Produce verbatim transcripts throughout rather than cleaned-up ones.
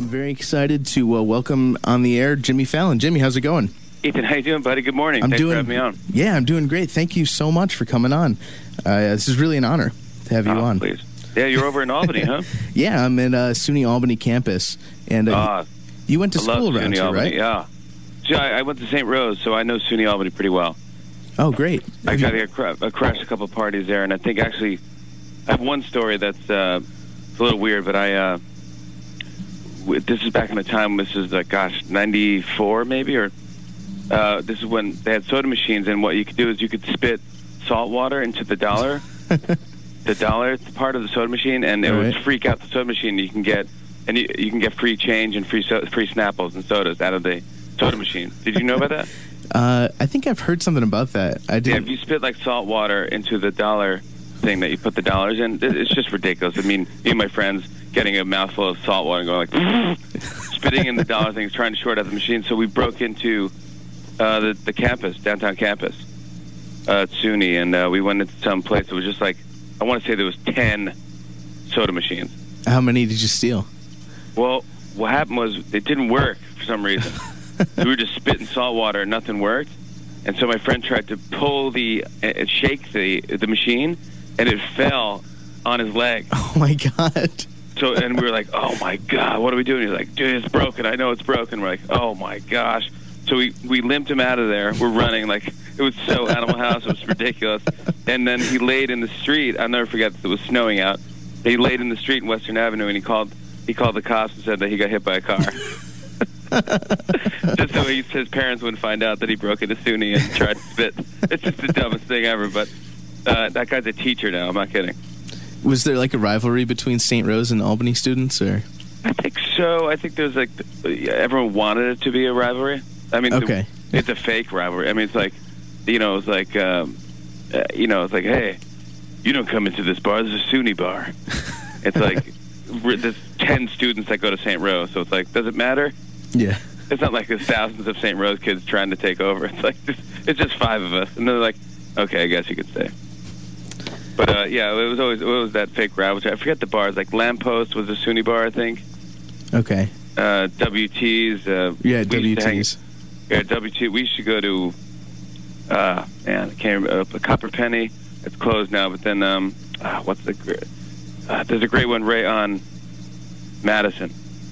I'm very excited to uh, welcome on the air Jimmy Fallon. Jimmy, how's it going? Ethan, how you doing, buddy? Good morning. I'm Thanks doing, for having me on. Yeah, I'm doing great. Thank you so much for coming on. Uh, this is really an honor to have you oh, on. Please. Yeah, you're over in Albany, huh? Yeah, I'm at uh, SUNY Albany campus. And uh, uh, you went to I school love around SUNY here, Albany, right? Yeah. See, I, I went to Saint Rose, so I know SUNY Albany pretty well. Oh, great. I Have got you- to I crashed a couple of parties there, and I think actually I have one story that's uh, it's a little weird, but I uh, w- this is back in the time. This is uh, gosh, ninety-four maybe, or uh, this is when they had soda machines, and what you could do is you could spit salt water into the dollar, the dollar part of the soda machine, and it All would right. freak out the soda machine. You can get and you, you can get free change and free so- free Snapples and sodas out of the soda machine. Did you know about that? Uh, I think I've heard something about that. I Yeah, did. if you spit like salt water into the dollar thing that you put the dollars in, it- it's just ridiculous. I mean, me and my friends getting a mouthful of salt water and going like, spitting in the dollar things, trying to short out the machine. So we broke into uh, the, the campus, downtown campus, uh, at SUNY, and uh, we went into some place that was just like, I want to say there was ten soda machines. How many did you steal? Well, what happened was it didn't work for some reason. We were just spitting salt water and nothing worked. And so my friend tried to pull the, uh, shake the the machine, and it fell on his leg. Oh, my God. So, and we were like, oh, my God, what are we doing? He's like, dude, it's broken. I know it's broken. We're like, oh, my gosh. So we, we limped him out of there. We're running. Like, it was so Animal House. It was ridiculous. And then he laid in the street. I'll never forget, it was snowing out. He laid in the street in Western Avenue, and he called he called the cops and said that he got hit by a car. Just so he, his parents wouldn't find out that he broke into SUNY and tried to spit. It's just the dumbest thing ever. But uh, that guy's a teacher now. I'm not kidding. Was there like a rivalry between Saint Rose and Albany students, or? I think so. I think there's like everyone wanted it to be a rivalry. I mean, Okay. the, it's a fake rivalry. I mean, it's like, you know, it's like, um, uh, you know, it's like, hey, you don't come into this bar. This is a SUNY bar. It's like we're- there's ten students that go to Saint Rose, so it's like, does it matter? Yeah. It's not like there's thousands of Saint Rose kids trying to take over. It's like just, it's just five of us, and they're like, okay, I guess you could stay. But uh, yeah, it was always it was that fake rivalry. I forget the bars. Like Lamppost was a SUNY bar, I think. Okay. Uh, W T's. Uh, Yeah, we used to hang- W Ts. Yeah, W T. We used to go to, uh, man, I can't remember, uh, Copper Penny. It's closed now, but then, um, uh, what's the, gr- uh, there's a great one right on Madison.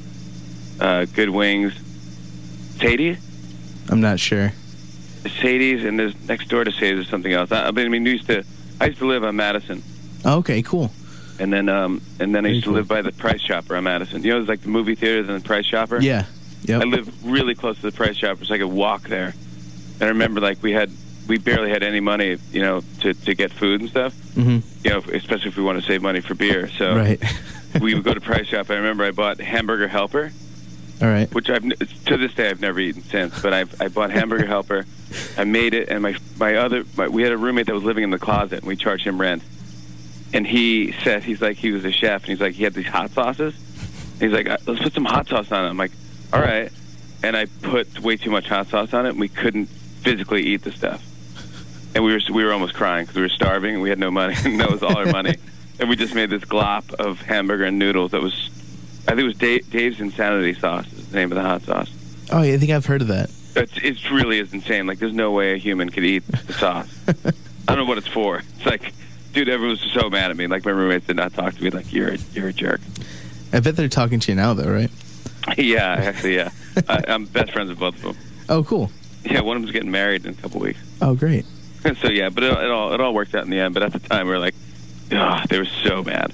Uh, Good Wings. Sadie's? I'm not sure. Sadie's, and there's next door to Sadie's or something else. I, I mean, we used to, I used to live on Madison. Oh, okay, cool. And then, um, and then I Very used to cool. live by the Price Chopper on Madison. You know, there's like the movie theaters and the Price Chopper? Yeah. Yep. I lived really close to the Price Chopper, so I could walk there. And I remember, like, we had, we barely had any money, you know, to, to get food and stuff. hmm You know, especially if we want to save money for beer. So Right. we would go to Price Chopper. I remember I bought Hamburger Helper, All right. which I've n- to this day I've never eaten since. But I I bought Hamburger Helper. I made it, and my my other my, we had a roommate that was living in the closet, and we charged him rent. And he said he's like he was a chef, and he's like he had these hot sauces. And he's like, let's put some hot sauce on it. I'm like, all right. And I put way too much hot sauce on it, and we couldn't physically eat the stuff. And we were we were almost crying because we were starving, and we had no money, and that was all our money. And we just made this glop of hamburger and noodles that was, I think it was Dave, Dave's Insanity Sauce is the name of the hot sauce. Oh, yeah, I think I've heard of that. It's, it really is insane. Like, there's no way a human could eat the sauce. I don't know what it's for. It's like, dude, everyone was so mad at me. Like, my roommates did not talk to me. Like, you're a, you're a jerk. I bet they're talking to you now, though, right? Yeah, actually, yeah. I, I'm best friends with both of them. Oh, cool. Yeah, one of them's getting married in a couple weeks. Oh, great. So, yeah, but it, it all it all worked out in the end. But at the time, we were like, ugh, they were so mad.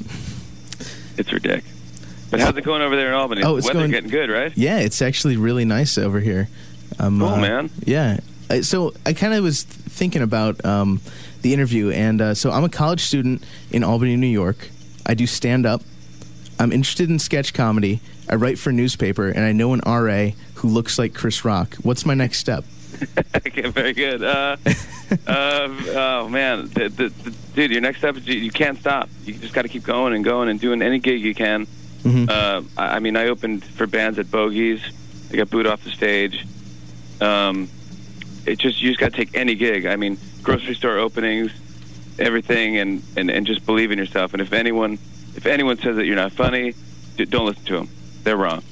It's ridiculous. But how's it going over there in Albany? Oh, it's Weather's going- getting good, right? Yeah, it's actually really nice over here. Um, Cool, uh, man. Yeah. Uh, So I kind of was thinking about um, the interview, and uh, so I'm a college student in Albany, New York. I do stand-up. I'm interested in sketch comedy. I write for a newspaper, and I know an R A who looks like Chris Rock. What's my next step? Okay, very good. Uh, uh, oh man, the, the, the, dude, your next step is you, you can't stop. You just got to keep going and going and doing any gig you can. Mhm. Uh, I, I mean, I opened for bands at Bogies. I got booed off the stage. Um, it just you just got to take any gig. I mean, grocery store openings, everything, and, and, and just believe in yourself. And if anyone if anyone says that you're not funny, d- don't listen to them. They're wrong.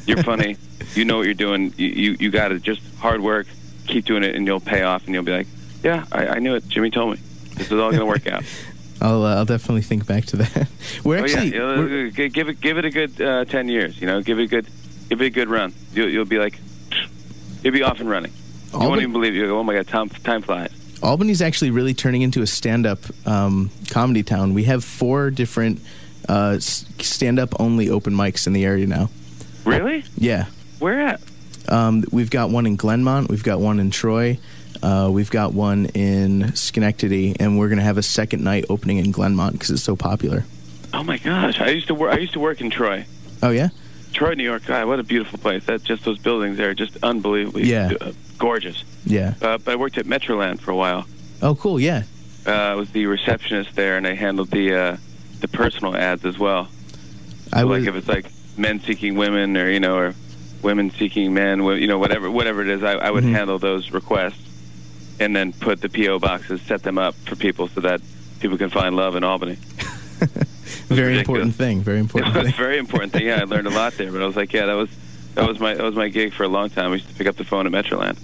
You're funny. You know what you're doing. You you, you got to just hard work, keep doing it, and you'll pay off. And you'll be like, yeah, I, I knew it. Jimmy told me. This is all going to work out. I'll uh, I'll definitely think back to that. We're oh, actually yeah. we're, give it give it a good uh, ten years. You know, give it a good give it a good run. You'll you'll be like, you'll be off and running. You Albany, won't even believe it. You go, oh my God, time time flies. Albany's actually really turning into a stand-up um, comedy town. We have four different uh, stand-up only open mics in the area now. Really? Yeah. Where at? Um, we've got one in Glenmont. We've got one in Troy. Uh, we've got one in Schenectady, and we're going to have a second night opening in Glenmont because it's so popular. Oh my gosh! I used to work. I used to work in Troy. Oh yeah. Troy, New York. God, what a beautiful place! That just those buildings there are just unbelievably yeah. uh, gorgeous. Yeah. Uh, but I worked at Metroland for a while. Oh, cool. Yeah. Uh, I was the receptionist there, and I handled the uh, the personal ads as well. I so was... like if it's like men seeking women, or you know, or women seeking men, you know, whatever whatever it is, I, I would mm-hmm. handle those requests, and then put the P O boxes, set them up for people so that people can find love in Albany. Very important thing. Very important. It was thing. a very important thing. Yeah, I learned a lot there. But I was like, yeah, that was that was my that was my gig for a long time. I used to pick up the phone at Metroland.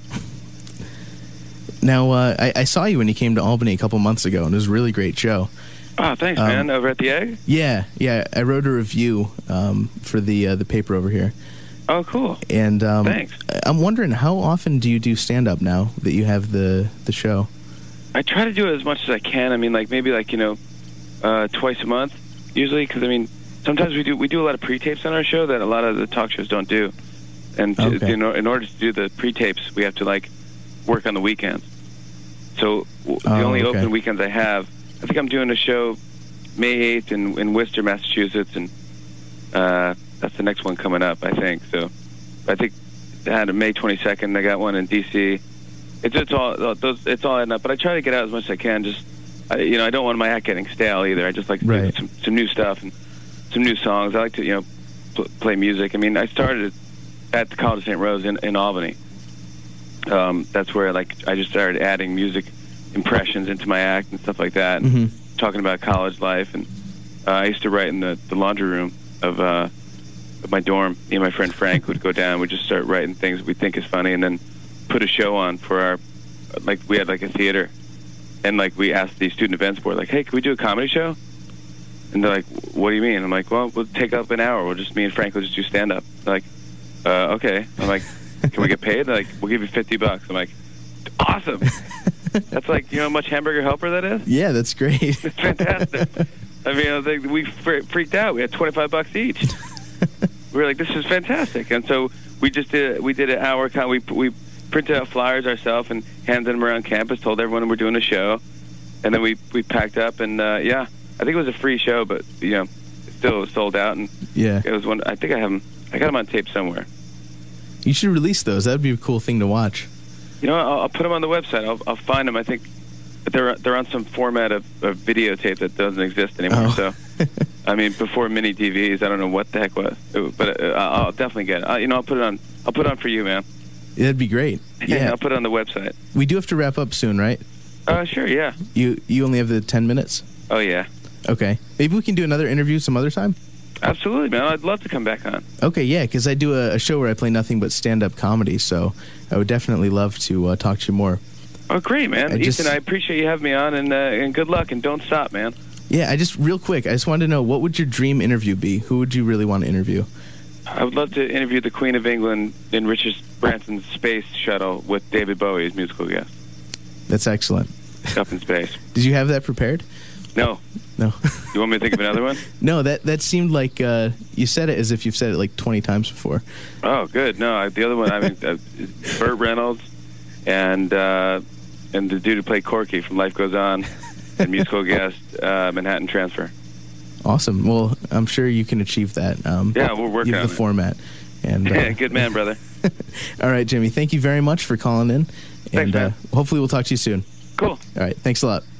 Now, uh, I, I saw you when you came to Albany a couple months ago, and it was a really great show. Oh, thanks, um, man. Over at the Egg? Yeah, yeah. I wrote a review um, for the uh, the paper over here. Oh, cool. And um, thanks. I'm wondering, how often do you do stand-up now that you have the, the show? I try to do it as much as I can. I mean, like maybe like, you know, uh, twice a month, usually, because, I mean, sometimes we do we do a lot of pre-tapes on our show that a lot of the talk shows don't do. And to, okay. in, in order to do the pre-tapes, we have to, like, work on the weekends. So the oh, only okay. open weekends I have, I think I'm doing a show May eighth in, in Worcester, Massachusetts, and uh, that's the next one coming up, I think. So I think I had a May twenty-second. I got one in D C. It's it's all those it's all adding up. But I try to get out as much as I can. Just I, you know, I don't want my act getting stale either. I just like to right. do some, some new stuff and some new songs. I like to you know pl- play music. I mean, I started at the College of Saint Rose in, in Albany. Um, that's where like I just started adding music impressions into my act and stuff like that. And mm-hmm. talking about college life, and uh, I used to write in the, the laundry room of, uh, of my dorm. Me and my friend Frank would go down. We'd just start writing things we think is funny, and then put a show on for our. Like we had like a theater, and like we asked the student events board, like, "Hey, can we do a comedy show?" And they're like, "What do you mean?" I'm like, "Well, we'll take up an hour. We'll just me and Frank will just do stand up." They're like, uh, "Okay." I'm like, "Can we get paid?" They're like, "We'll give you fifty bucks." I'm like, "Awesome." That's like, you know how much Hamburger Helper that is? Yeah, that's great. It's fantastic. I mean, I was like, we fre- freaked out. We had twenty-five bucks each. We were like, this is fantastic. And so we just did we did an hour. Con- we we printed out flyers ourselves and handed them around campus. Told everyone we're doing a show, and then we we packed up and uh, yeah, I think it was a free show, but you know, it still was sold out. And yeah, it was one. I think I have them. I got them on tape somewhere. You should release those. That'd be a cool thing to watch. You know, I'll, I'll put them on the website. I'll, I'll find them. I think they're they're on some format of, of videotape that doesn't exist anymore. Oh. So, I mean, before mini D Vs, I don't know what the heck was, but uh, I'll definitely get it. Uh, you know, I'll put it on. I'll put it on for you, man. That'd be great. Yeah, I'll put it on the website. We do have to wrap up soon, right? Uh, sure, yeah. You you only have the ten minutes. Oh yeah. Okay, maybe we can do another interview some other time. Absolutely, man. I'd love to come back on. Okay, yeah, because I do a, a show where I play nothing but stand-up comedy, so I would definitely love to uh, talk to you more. Oh, great, man. I Ethan, just, I appreciate you having me on, and uh, and good luck, and don't stop, man. Yeah, I just, real quick, I just wanted to know, what would your dream interview be? Who would you really want to interview? I would love to interview the Queen of England in Richard Branson's space shuttle with David Bowie as musical guest. That's excellent. Up in space. Did you have that prepared? No. No. You want me to think of another one? No, that that seemed like uh, you said it as if you've said it like twenty times before. Oh, good. No, I, the other one, I mean, uh, Burt Reynolds and uh, and the dude who played Corky from Life Goes On and musical guest uh, Manhattan Transfer. Awesome. Well, I'm sure you can achieve that. Um, yeah, we're working you have on the it. format. And uh, good man, brother. All right, Jimmy. Thank you very much for calling in, and Thanks, man. Uh, hopefully we'll talk to you soon. Cool. All right. Thanks a lot.